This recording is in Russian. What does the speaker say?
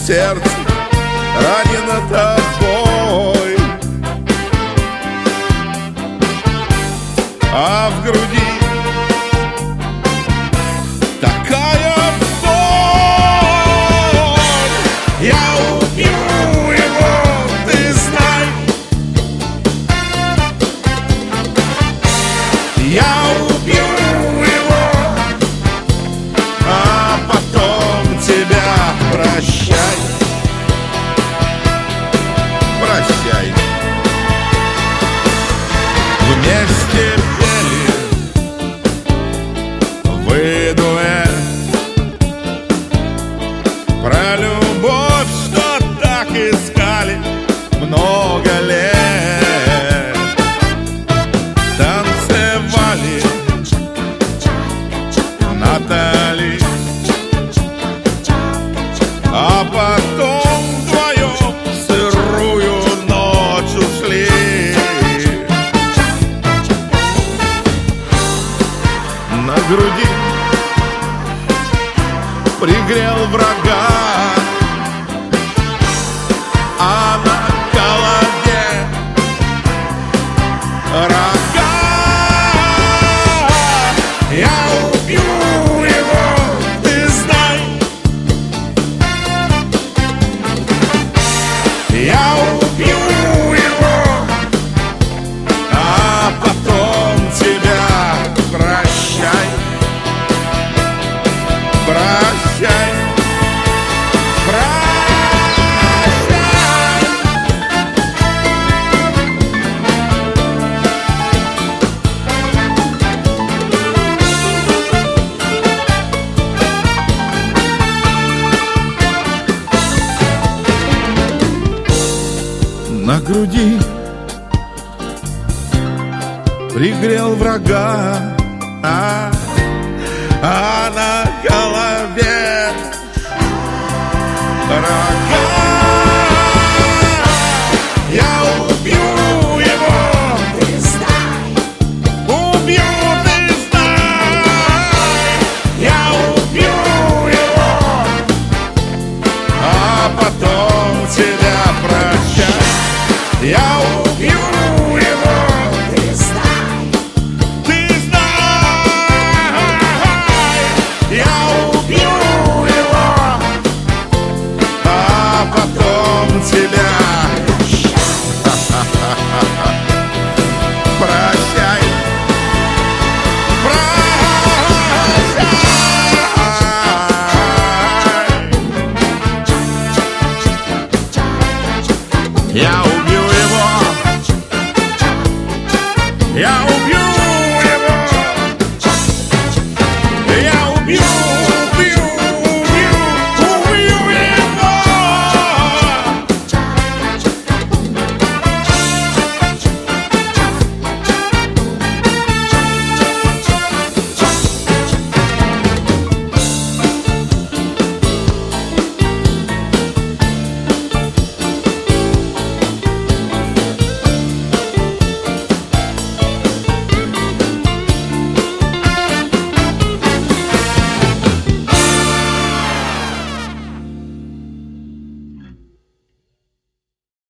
сердце ранено тобой, а в груди такая боль. Я убью его, ты знай. Я убью его, а потом тебя прощай. Прощай. Вместе вы дуэт про любовь, что так искали много лет. Танцевали Натали, а потом вдвоем в сырую ночь ушли. На груди пригрел врага, а на голове рога. Я убью его, ты знай. Я убью его, а потом тебя прощай. Прощай, прощай. На груди пригрел врага, а на